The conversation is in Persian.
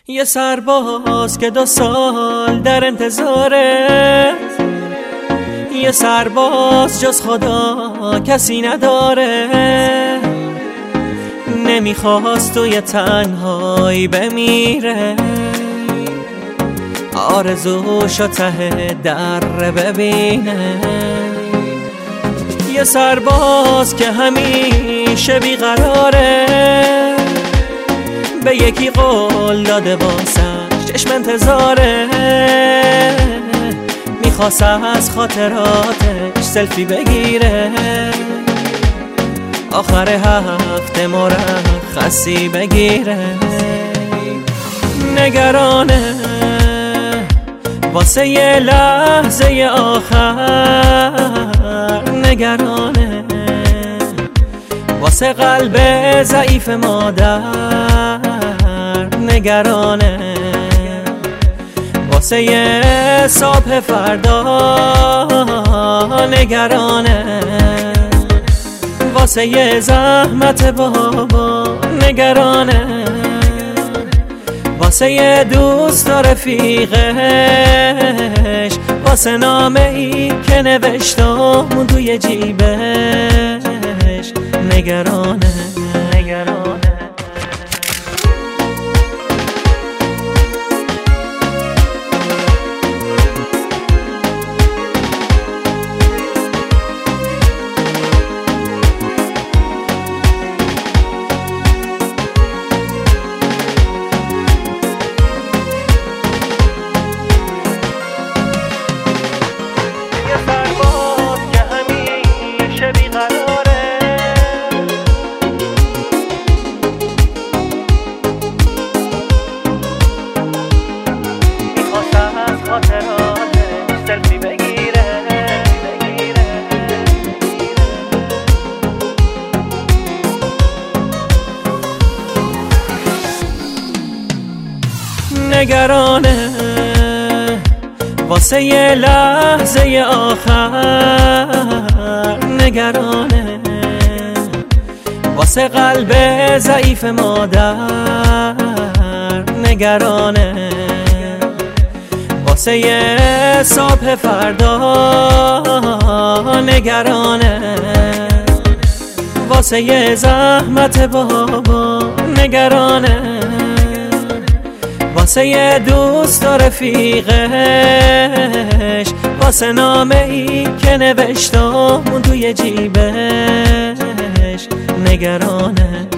یه سرباز که 2 سال در انتظاره، یه سرباز جز خدا کسی نداره. نمیخواست توی تنهایی بمیره، آرزوشو ته در ببینه. یه سرباز که همیشه بیقراره، به یکی قول داده واسش چشم انتظاره. میخواست از خاطراتش سلفی بگیره، آخر هفته مرخصی بگیره. نگرانه واسه یه لحظه آخر، نگرانه واسه قلب ضعیف مادر، نگرانه واسه یه صبح فردا، نگرانه واسه یه زحمت بابا، نگرانه واسه یه دوست و رفیقش، واسه نامه ای که نوشتم توی جیبش، نگرانه. نگرانه واسه یه لحظه آخر، نگرانه واسه قلب ضعیف مادر، نگرانه واسه یه صبح فردا، نگرانه واسه یه زحمت بابا، نگرانه واسه یه دوست و رفیقش، واسه نامه ای که نوشتم توی جیبش، نگرانه.